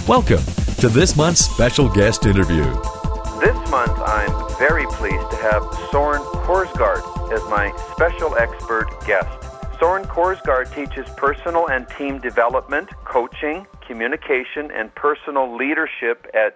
Welcome to this month's special guest interview. This month, I'm very pleased to have Søren Korsgaard as my special expert guest. Søren Korsgaard teaches personal and team development, coaching, communication, and personal leadership at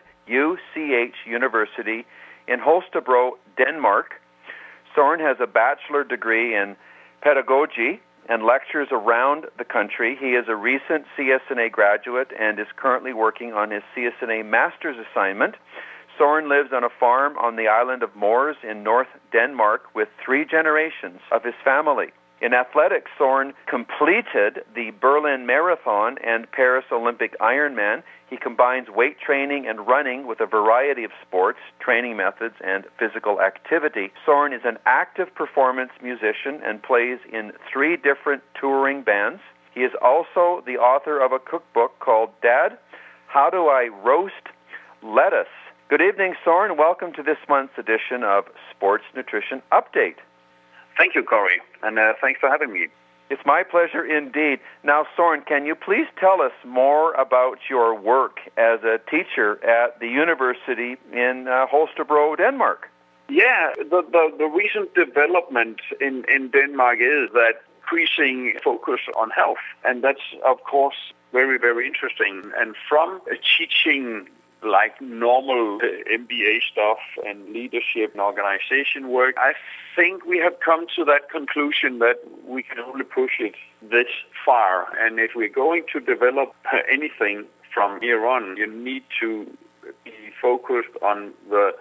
UCH University in Holstebro, Denmark. Søren has a bachelor degree in pedagogy and lectures around the country. He is a recent CSNA graduate and is currently working on his CSNA master's assignment. Søren lives on a farm on the island of Mors in North Denmark with 3 generations of his family. In athletics, Søren completed the Berlin Marathon and Paris Olympic Ironman. He combines weight training and running with a variety of sports, training methods, and physical activity. Søren is an active performance musician and plays in 3 different touring bands. He is also the author of a cookbook called Dad, How Do I Roast Lettuce? Good evening, Søren. Welcome to this month's edition of Sports Nutrition Update. Thank you, Corey, and thanks for having me. It's my pleasure indeed. Now, Søren, can you please tell us more about your work as a teacher at the university in Holstebro, Denmark? Yeah, the recent development in Denmark is that increasing focus on health, and that's, of course, very, very interesting. And from teaching like normal MBA stuff and leadership and organization work, I think we have come to that conclusion that we can only push it this far. And if we're going to develop anything from here on, you need to be focused on the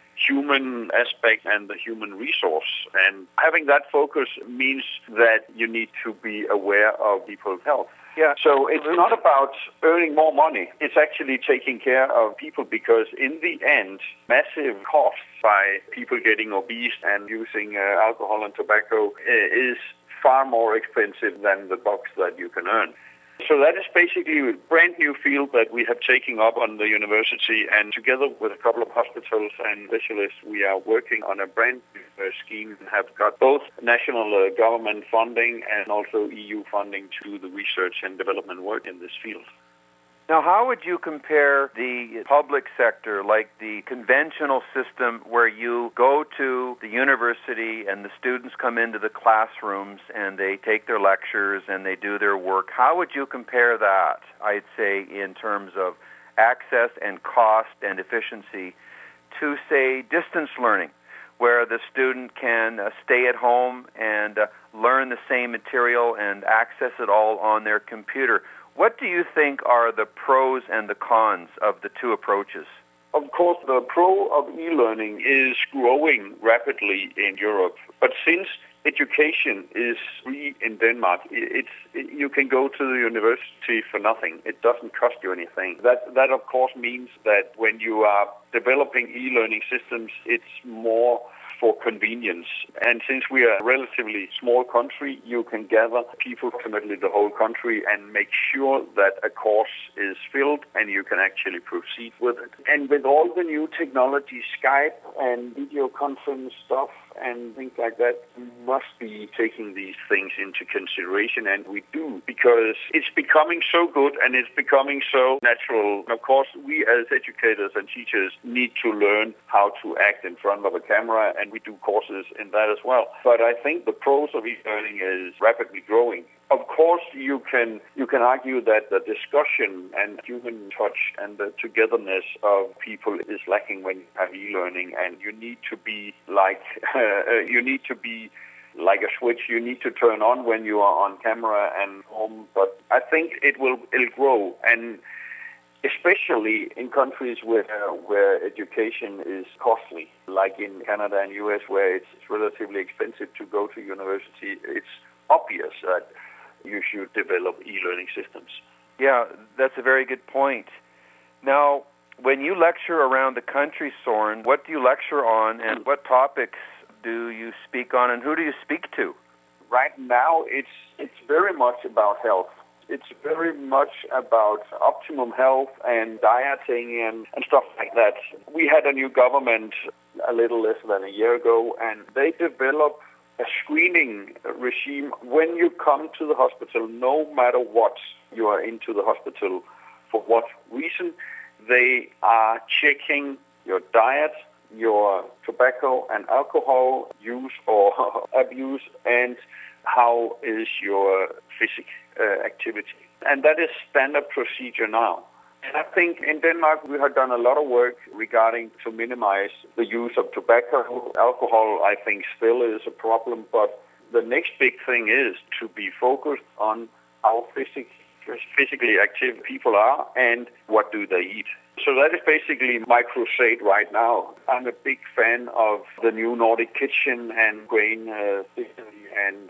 human aspect and the human resource. And having that focus means that you need to be aware of people's health. Yeah. So it's not about earning more money. It's actually taking care of people, because in the end, massive costs by people getting obese and using alcohol and tobacco is far more expensive than the bucks that you can earn. So that is basically a brand new field that we have taken up on the university, and together with a couple of hospitals and specialists, we are working on a brand new scheme and have got both national government funding and also EU funding to the research and development work in this field. Now, how would you compare the public sector, like the conventional system where you go to the university and the students come into the classrooms and they take their lectures and they do their work? How would you compare that, I'd say, in terms of access and cost and efficiency to, say, distance learning, where the student can stay at home and learn the same material and access it all on their computer? What do you think are the pros and the cons of the 2 approaches? Of course, the pro of e-learning is growing rapidly in Europe. But since education is free in Denmark, you can go to the university for nothing. It doesn't cost you anything. That of course, means that when you are developing e-learning systems, it's more for convenience. And since we are a relatively small country, you can gather people from the whole country and make sure that a course is filled and you can actually proceed with it. And with all the new technology, Skype and video conference stuff and things like that, we must be taking these things into consideration, and we do, because it's becoming so good and it's becoming so natural. Of course, we as educators and teachers need to learn how to act in front of a camera, and we do courses in that as well. But I think the pros of e-learning is rapidly growing. Of course, you can argue that the discussion and human touch and the togetherness of people is lacking when you have e-learning, and you need to be like a switch. You need to turn on when you are on camera and home. But I think it'll grow, and especially in countries where education is costly, like in Canada and US, where it's relatively expensive to go to university. It's obvious that you should develop e-learning systems. Yeah, that's a very good point. Now, when you lecture around the country, Søren, what do you lecture on, and what topics do you speak on, and who do you speak to? Right now, it's very much about health. It's very much about optimum health and dieting and stuff like that. We had a new government a little less than a year ago, and they developed a screening regime when you come to the hospital, no matter what you are into the hospital For what reason? They are checking your diet, your tobacco and alcohol use or abuse, and how is your physical activity. And that is standard procedure now. And I think in Denmark we have done a lot of work regarding to minimize the use of tobacco. Alcohol, I think, still is a problem, but the next big thing is to be focused on how physically active people are and what do they eat. So that is basically my crusade right now. I'm a big fan of the new Nordic kitchen and grain theory, and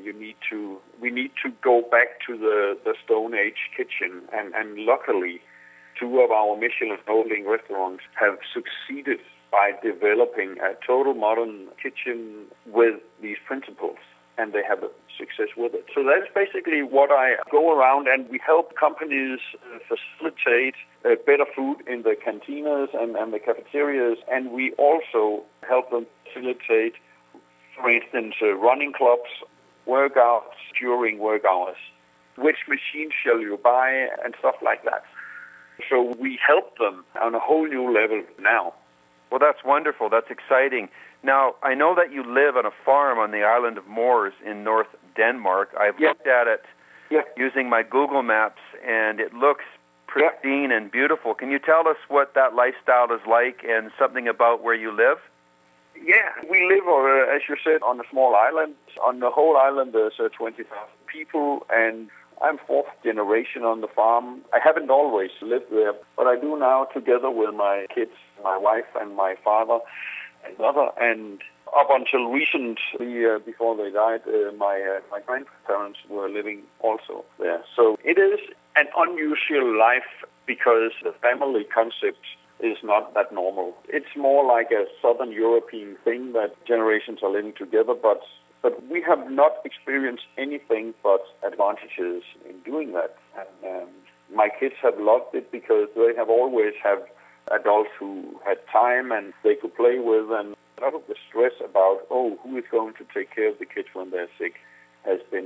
we need to go back to the Stone Age kitchen. And luckily, 2 of our Michelin-holding restaurants have succeeded by developing a total modern kitchen with these principles, and they have a success with it. So that's basically what I go around, and we help companies facilitate better food in the cantinas and the cafeterias, and we also help them facilitate, for instance, running clubs, workouts during work hours. Which machine shall you buy and stuff like that. So we help them on a whole new level now. Well, that's wonderful. That's exciting. Now, I know that you live on a farm on the island of Moers in North Denmark. I've looked at it using my Google Maps, and it looks pristine and beautiful. Can you tell us what that lifestyle is like and something about where you live? Yeah, we live, as you said, on a small island. On the whole island, there's 20,000 people, and I'm 4th generation on the farm. I haven't always lived there, but I do now together with my kids, my wife, and my father and mother. And up until recently, before they died, my grandparents were living also there. So it is an unusual life because the family concept is not that normal. It's more like a Southern European thing that generations are living together, but we have not experienced anything but advantages in doing that. And my kids have loved it because they have always had adults who had time and they could play with, and a lot of the stress about, who is going to take care of the kids when they're sick has been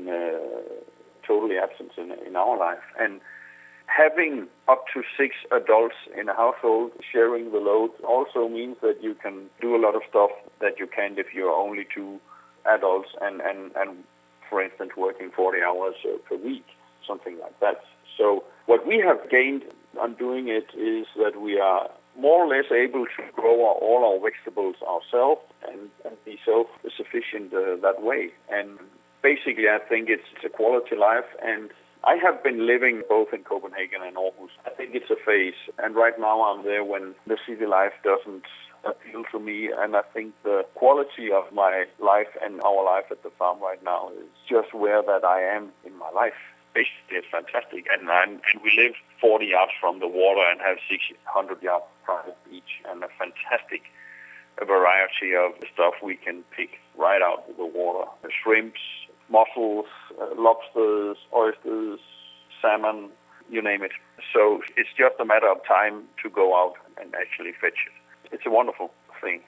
totally absent in our life. And having up to 6 adults in a household sharing the load also means that you can do a lot of stuff that you can't if you're only 2 adults and for instance, working 40 hours per week, something like that. So what we have gained on doing it is that we are more or less able to grow all our vegetables ourselves and be self-sufficient that way. And basically, I think it's a quality life, and I have been living both in Copenhagen and Aarhus. I think it's a phase, and right now I'm there when the city life doesn't appeal to me, and I think the quality of my life and our life at the farm right now is just where that I am in my life. Basically, it's fantastic, and we live 40 yards from the water and have 600 yards private beach and a fantastic variety of stuff we can pick right out of the water. Shrimps, mussels, lobsters, oysters, salmon, you name it. So it's just a matter of time to go out and actually fetch it. It's a wonderful thing.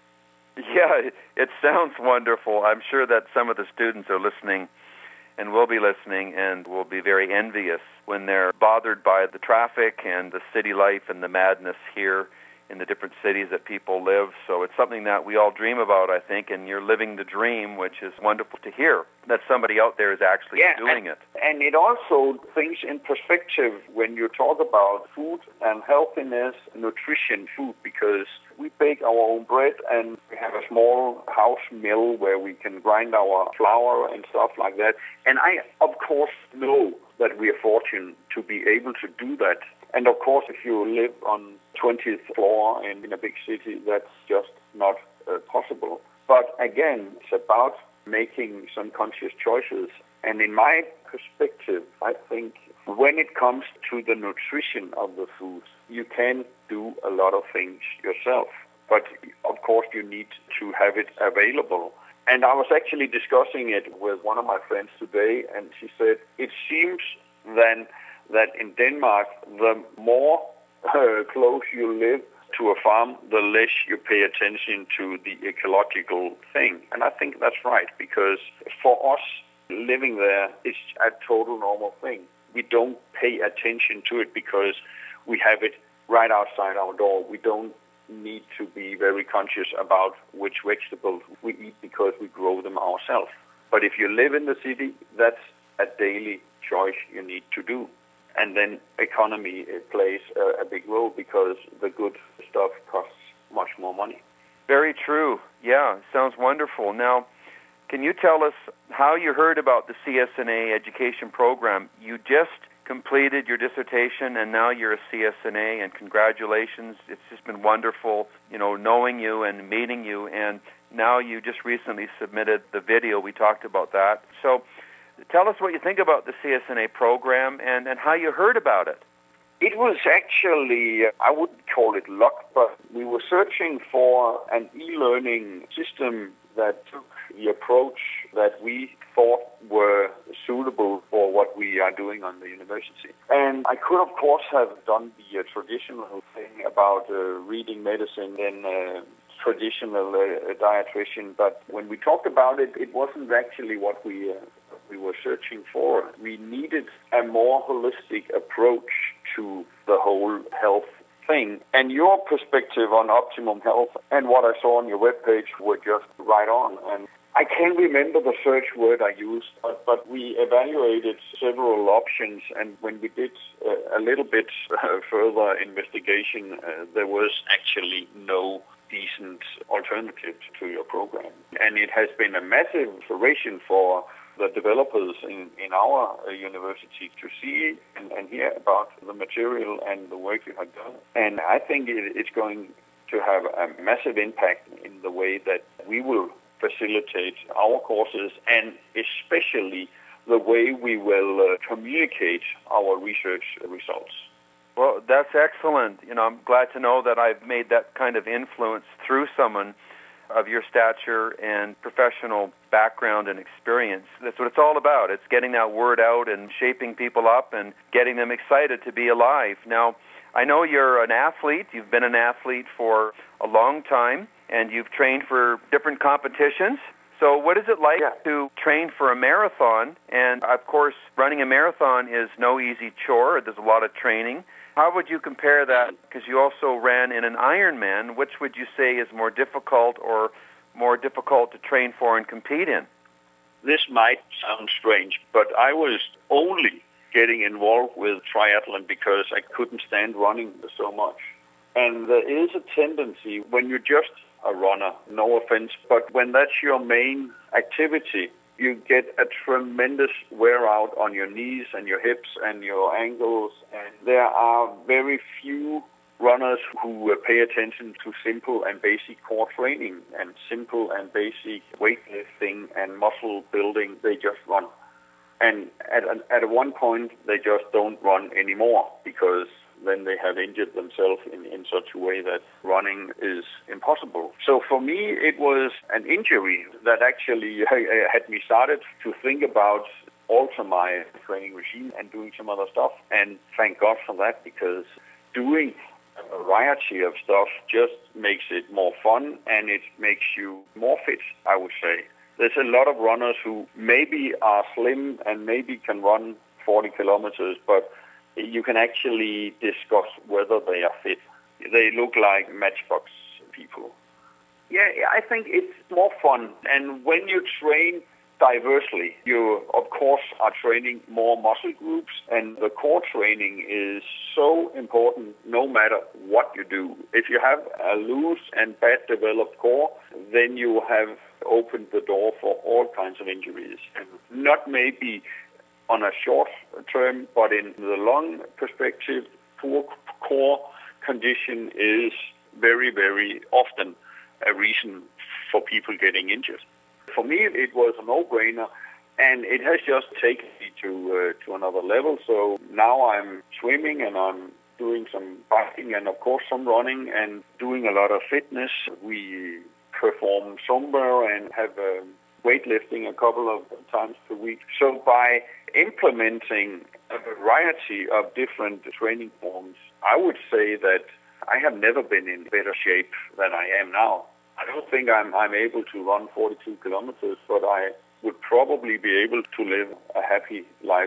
Yeah, it sounds wonderful. I'm sure that some of the students are listening and will be listening and will be very envious when they're bothered by the traffic and the city life and the madness here in the different cities that people live. So it's something that we all dream about, I think, and you're living the dream, which is wonderful to hear that somebody out there is actually doing it. And it also things in perspective when you talk about food and healthiness, nutrition, food, because we bake our own bread and we have a small house mill where we can grind our flour and stuff like that. And I, of course, know that we are fortunate to be able to do that. And of course, if you live on 20th floor and in a big city, that's just not possible. But again, it's about making some conscious choices. And in my perspective, I think when it comes to the nutrition of the food, you can do a lot of things yourself. But of course, you need to have it available. And I was actually discussing it with one of my friends today, and she said, it seems then that in Denmark, the more close you live to a farm, the less you pay attention to the ecological thing. And I think that's right, because for us, living there is a total normal thing. we don't pay attention to it because we have it right outside our door. We don't need to be very conscious about which vegetables we eat because we grow them ourselves. But if you live in the city, that's a daily choice you need to do. And then economy plays a big role because the good stuff costs much more money. Very true. Yeah, sounds wonderful. Now, can you tell us how you heard about the CSNA education program? You just completed your dissertation, and now you're a CSNA, and congratulations. It's just been wonderful, knowing you and meeting you, and now you just recently submitted the video. We talked about that. So tell us what you think about the CSNA program and how you heard about it. It was actually, I wouldn't call it luck, but we were searching for an e-learning system that took the approach that we thought were suitable for what we are doing on the university. And I could, of course, have done the traditional thing about reading medicine and traditional dietitian, but when we talked about it, it wasn't actually what we were searching for. We needed a more holistic approach to the whole health thing. And your perspective on Optimum Health and what I saw on your webpage were just right on. And I can't remember the search word I used, but we evaluated several options, and when we did a little bit further investigation, there was actually no decent alternative to your program. And it has been a massive inspiration for the developers in our university to see and hear about the material and the work you have done. And I think it's going to have a massive impact in the way that we will facilitate our courses, and especially the way we will communicate our research results. Well, that's excellent. I'm glad to know that I've made that kind of influence through someone of your stature and professional background and experience. That's what it's all about. It's getting that word out and shaping people up and getting them excited to be alive. Now, I know you're an athlete. You've been an athlete for a long time, and you've trained for different competitions. So what is it like to train for a marathon? And, of course, running a marathon is no easy chore. There's a lot of training. How would you compare that? Because you also ran in an Ironman. Which would you say is more difficult or more difficult to train for and compete in? This might sound strange, but I was only getting involved with triathlon because I couldn't stand running so much. And there is a tendency when you're just a runner, no offense, but when that's your main activity, you get a tremendous wear out on your knees and your hips and your ankles. And there are very few runners who pay attention to simple and basic core training and simple and basic weightlifting and muscle building. They just run. And at one point, they just don't run anymore because then they have injured themselves in such a way that running is impossible. So for me, it was an injury that actually had me started to think about alter my training regime and doing some other stuff. And thank God for that, because doing a variety of stuff just makes it more fun and it makes you more fit, I would say. There's a lot of runners who maybe are slim and maybe can run 40 kilometers, but you can actually discuss whether they are fit. They look like matchbox people. Yeah, I think it's more fun. And when you train diversely, you, of course, are training more muscle groups, and the core training is so important no matter what you do. If you have a loose and bad developed core, then you have opened the door for all kinds of injuries. And not maybe on a short term, but in the long perspective, poor core condition is very, very often a reason for people getting injured. For me, it was a no-brainer, and it has just taken me to another level. So now I'm swimming and I'm doing some biking and, of course, some running and doing a lot of fitness. We perform Zumba and have weightlifting a couple of times per week. So by implementing a variety of different training forms, I would say that I have never been in better shape than I am now. I don't think I'm able to run 42 kilometers, but I would probably be able to live a happy life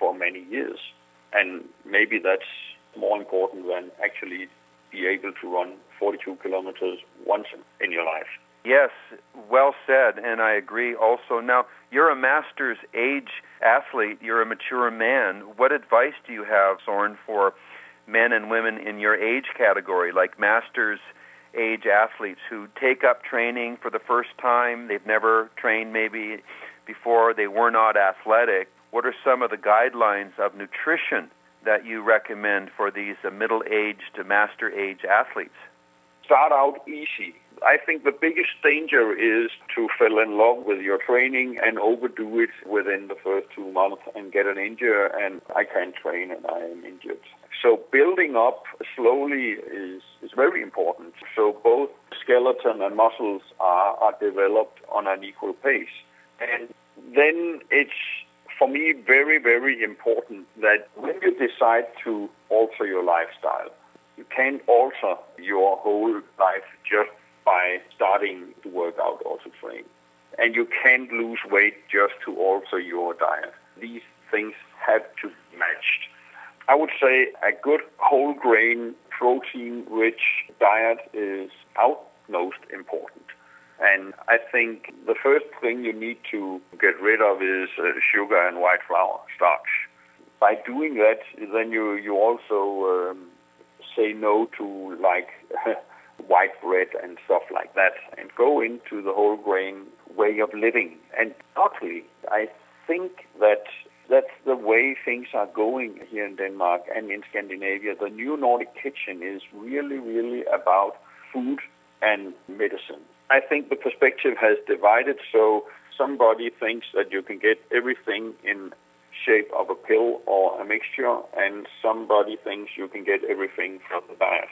for many years. And maybe that's more important than actually be able to run 42 kilometers once in your life. Yes, well said, and I agree also. Now, you're a master's age athlete. You're a mature man. What advice do you have, Soren, for men and women in your age category, like master's age athletes who take up training for the first time? They've never trained maybe before. They were not athletic. What are some of the guidelines of nutrition that you recommend for these middle-aged to master-age athletes? Start out easy. I think the biggest danger is to fall in love with your training and overdo it within the first 2 months and get an injury, and I can't train and I am injured. So building up slowly is very important. So both skeleton and muscles are developed on an equal pace. And then it's, for me, very, very important that when you decide to alter your lifestyle, you can't alter your whole life just by starting to work out or to train. And you can't lose weight just to alter your diet. These things have to be matched. I would say a good whole grain, protein-rich diet is utmost important. And I think the first thing you need to get rid of is sugar and white flour, starch. By doing that, then you also say no to like white bread and stuff like that, and go into the whole grain way of living. And luckily, I think that that's the way things are going here in Denmark and in Scandinavia. The new Nordic kitchen is really, really about food and medicine. I think the perspective has divided, so somebody thinks that you can get everything in shape of a pill or a mixture, and somebody thinks you can get everything from the diet.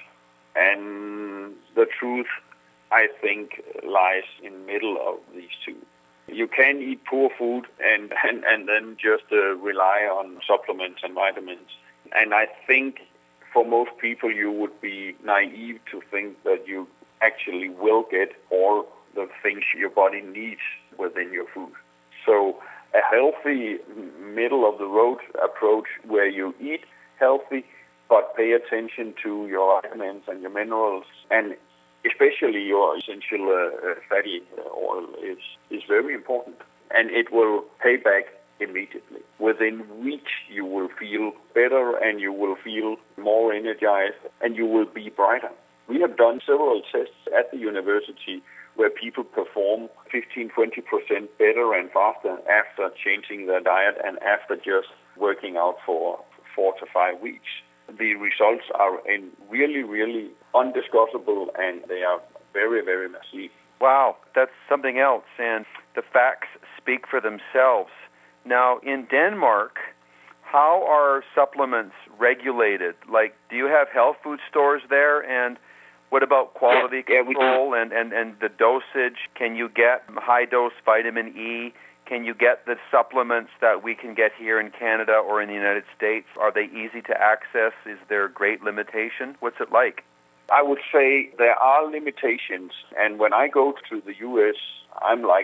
And the truth, I think, lies in the middle of these two. You can eat poor food and then just rely on supplements and vitamins. And I think for most people you would be naive to think that you actually will get all the things your body needs within your food. So a healthy middle-of-the-road approach where you eat healthy but pay attention to your vitamins and your minerals, and especially your essential fatty oil is very important. And it will pay back immediately. Within weeks you will feel better and you will feel more energized and you will be brighter. We have done several tests at the university where people perform 15-20% better and faster after changing their diet and after just working out for 4 to 5 weeks. The results are really, really undiscussable, and they are very, very massive. Wow, that's something else, and the facts speak for themselves. Now, in Denmark, how are supplements regulated? Like, do you have health food stores there, and what about quality control and the dosage? Can you get high-dose vitamin E? Can you get the supplements that we can get here in Canada or in the United States? Are they easy to access? Is there great limitation? What's it like? I would say there are limitations, and when I go to the U.S., I'm like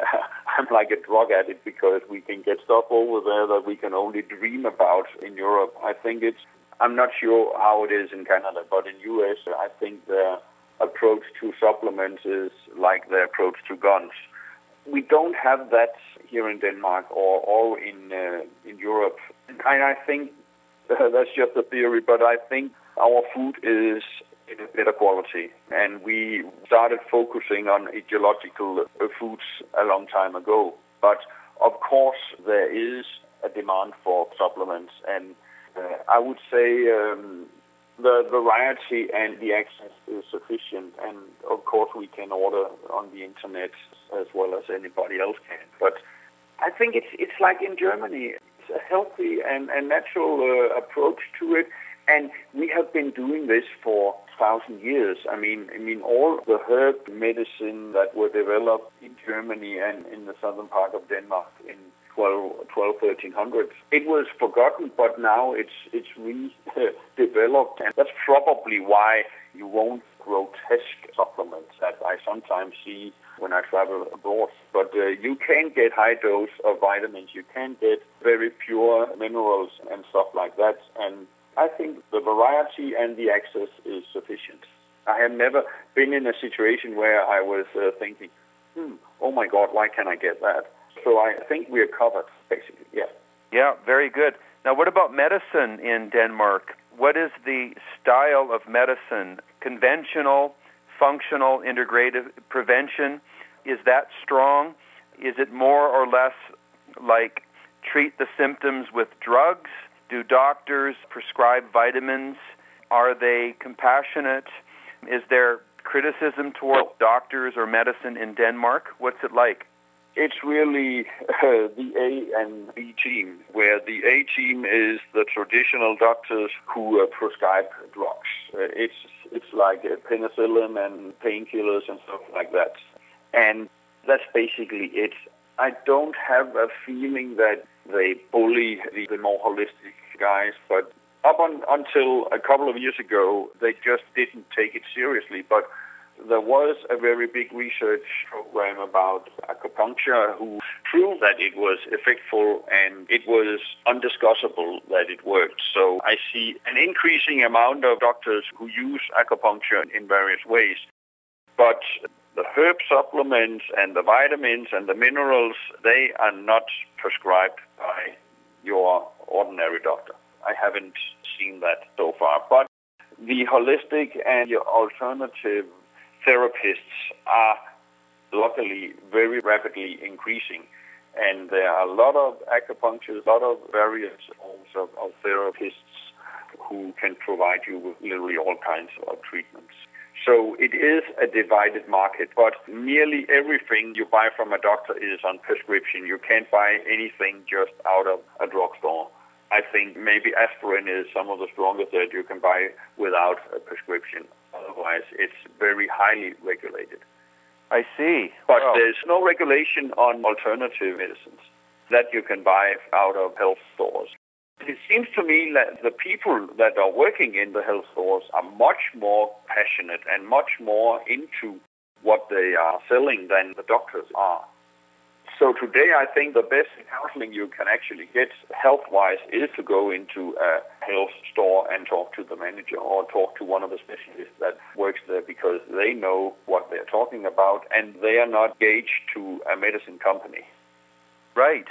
a drug addict because we can get stuff over there that we can only dream about in Europe. I think I'm not sure how it is in Canada, but in U.S., I think their approach to supplements is like their approach to guns. We don't have that here in Denmark or in Europe. And I think that's just a theory, but I think our food is in a better quality. And we started focusing on ecological foods a long time ago. But of course, there is a demand for supplements, and I would say the variety and the access is sufficient, and of course we can order on the internet as well as anybody else can. But I think it's like in Germany. It's a healthy and natural approach to it, and we have been doing this for 1,000 years. I mean, all the herb medicine that were developed in Germany and in the southern part of Denmark in 1300s. It was forgotten, but now it's redeveloped, and that's probably why you won't grotesque supplements that I sometimes see when I travel abroad. But you can get high dose of vitamins, you can get very pure minerals and stuff like that, and I think the variety and the access is sufficient. I have never been in a situation where I was thinking, oh my God, why can't I get that? So I think we're covered, basically, yeah. Yeah, very good. Now, what about medicine in Denmark? What is the style of medicine? Conventional, functional, integrative prevention? Is that strong? Is it more or less like treat the symptoms with drugs? Do doctors prescribe vitamins? Are they compassionate? Is there criticism toward doctors or medicine in Denmark? What's it like? It's really the A and B team, where the A team is the traditional doctors who prescribe drugs. It's like penicillin and painkillers and stuff like that. And that's basically it. I don't have a feeling that they bully the more holistic guys, but until a couple of years ago, they just didn't take it seriously. But there was a very big research program about acupuncture who proved that it was effective and it was undiscussable that it worked. So I see an increasing amount of doctors who use acupuncture in various ways. But the herb supplements and the vitamins and the minerals, they are not prescribed by your ordinary doctor. I haven't seen that so far. But the holistic and your alternative therapists are luckily very rapidly increasing. And there are a lot of acupuncturists, a lot of various forms of therapists who can provide you with literally all kinds of treatments. So it is a divided market, but nearly everything you buy from a doctor is on prescription. You can't buy anything just out of a drugstore. I think maybe aspirin is some of the strongest that you can buy without a prescription. Otherwise, it's very highly regulated. I see. But there's no regulation on alternative medicines that you can buy out of health stores. It seems to me that the people that are working in the health stores are much more passionate and much more into what they are selling than the doctors are. So today I think the best counseling you can actually get health-wise is to go into a health store and talk to the manager or talk to one of the specialists that works there, because they know what they're talking about and they are not gauged to a medicine company. Right.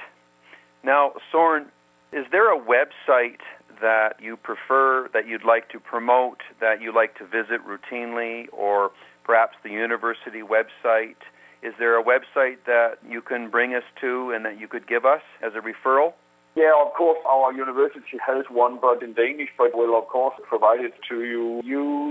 Now, Soren, is there a website that you prefer, that you'd like to promote, that you like to visit routinely, or perhaps the university website? Is there a website that you can bring us to and that you could give us as a referral? Yeah, of course, our university has one, but in Danish, but we'll, of course, provide it to you,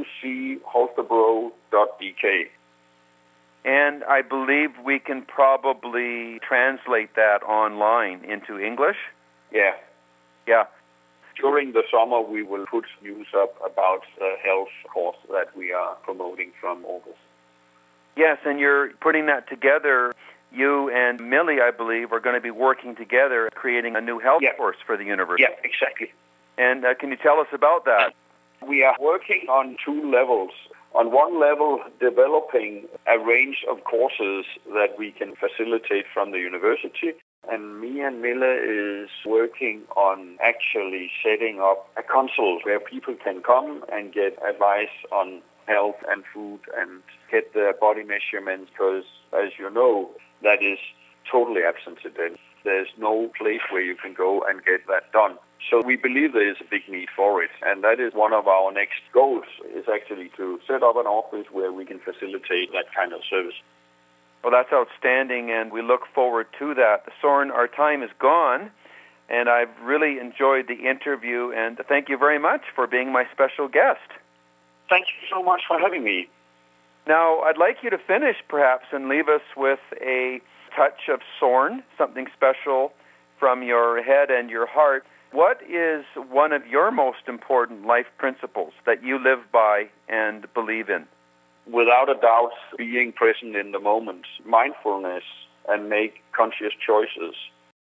ucholstebro.dk. And I believe we can probably translate that online into English? Yeah. Yeah. During the summer, we will put news up about the health course that we are promoting from August. Yes, and you're putting that together. You and Millie, I believe, are going to be working together, creating a new health course for the university. Yeah, exactly. And can you tell us about that? We are working on two levels. On one level, developing a range of courses that we can facilitate from the university. And me and Mille is working on actually setting up a consult where people can come and get advice on health and food and get their body measurements, because, as you know, that is totally absent today. There's no place where you can go and get that done. So we believe there is a big need for it, and that is one of our next goals, is actually to set up an office where we can facilitate that kind of service. Well, that's outstanding, and we look forward to that. Soren, our time is gone, and I've really enjoyed the interview, and thank you very much for being my special guest. Thank you so much for having me. Now, I'd like you to finish, perhaps, and leave us with a touch of Soren, something special from your head and your heart. What is one of your most important life principles that you live by and believe in? Without a doubt, being present in the moment, mindfulness, and make conscious choices.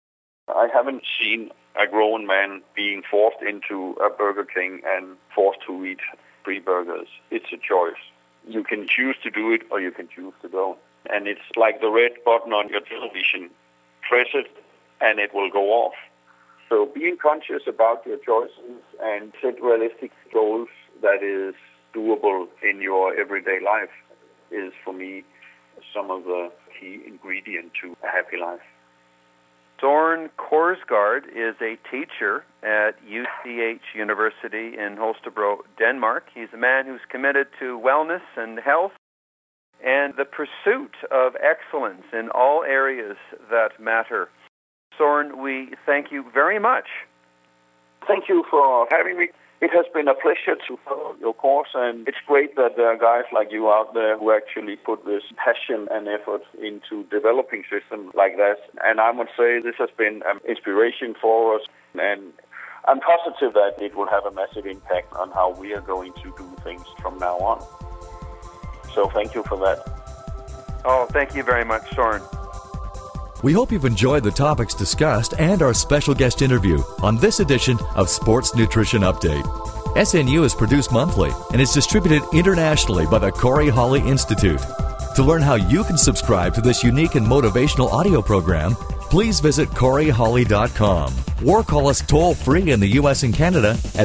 I haven't seen a grown man being forced into a Burger King and forced to eat 3 burgers. It's a choice. You can choose to do it or you can choose to don't. And it's like the red button on your television. Press it and it will go off. So being conscious about your choices and set realistic goals that is doable in your everyday life is, for me, some of the key ingredient to a happy life. Søren Korsgaard is a teacher at UCH University in Holstebro, Denmark. He's a man who's committed to wellness and health and the pursuit of excellence in all areas that matter. Søren, we thank you very much. Thank you for having me. It has been a pleasure to follow your course, and it's great that there are guys like you out there who actually put this passion and effort into developing systems like that. And I would say this has been an inspiration for us, and I'm positive that it will have a massive impact on how we are going to do things from now on. So thank you for that. Oh, thank you very much, Søren. We hope you've enjoyed the topics discussed and our special guest interview on this edition of Sports Nutrition Update. SNU is produced monthly and is distributed internationally by the Corey Holly Institute. To learn how you can subscribe to this unique and motivational audio program, please visit CoreyHolly.com or call us toll-free in the U.S. and Canada at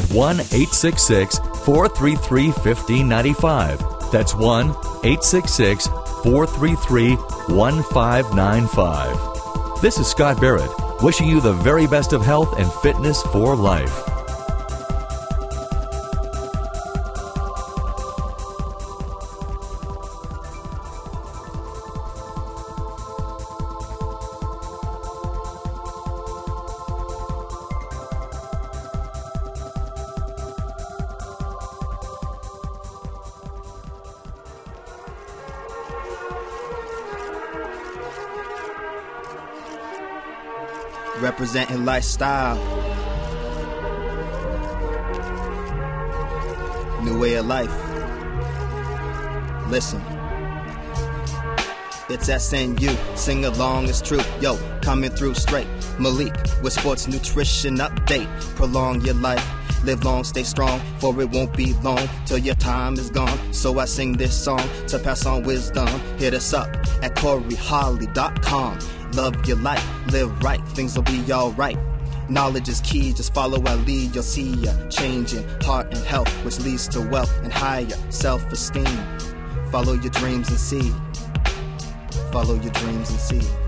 1-866-433-1595. That's 1-866-433-1595. This is Scott Barrett, wishing you the very best of health and fitness for life. Representing lifestyle, new way of life. Listen, it's SNU, sing along, it's true. Yo, coming through straight. Malik with Sports Nutrition Update. Prolong your life, live long, stay strong, for it won't be long till your time is gone. So I sing this song to pass on wisdom. Hit us up at CoreyHolly.com. Love your life, live right, things will be alright. Knowledge is key, just follow our lead. You'll see ya changing heart and health, which leads to wealth and higher self-esteem. Follow your dreams and see. Follow your dreams and see.